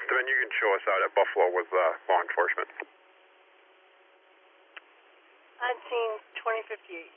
Then you can show us out at Buffalo with law enforcement. I'd seen 2058.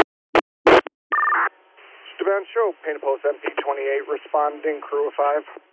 Esteban Show, Painted Post MP28, responding crew of 5.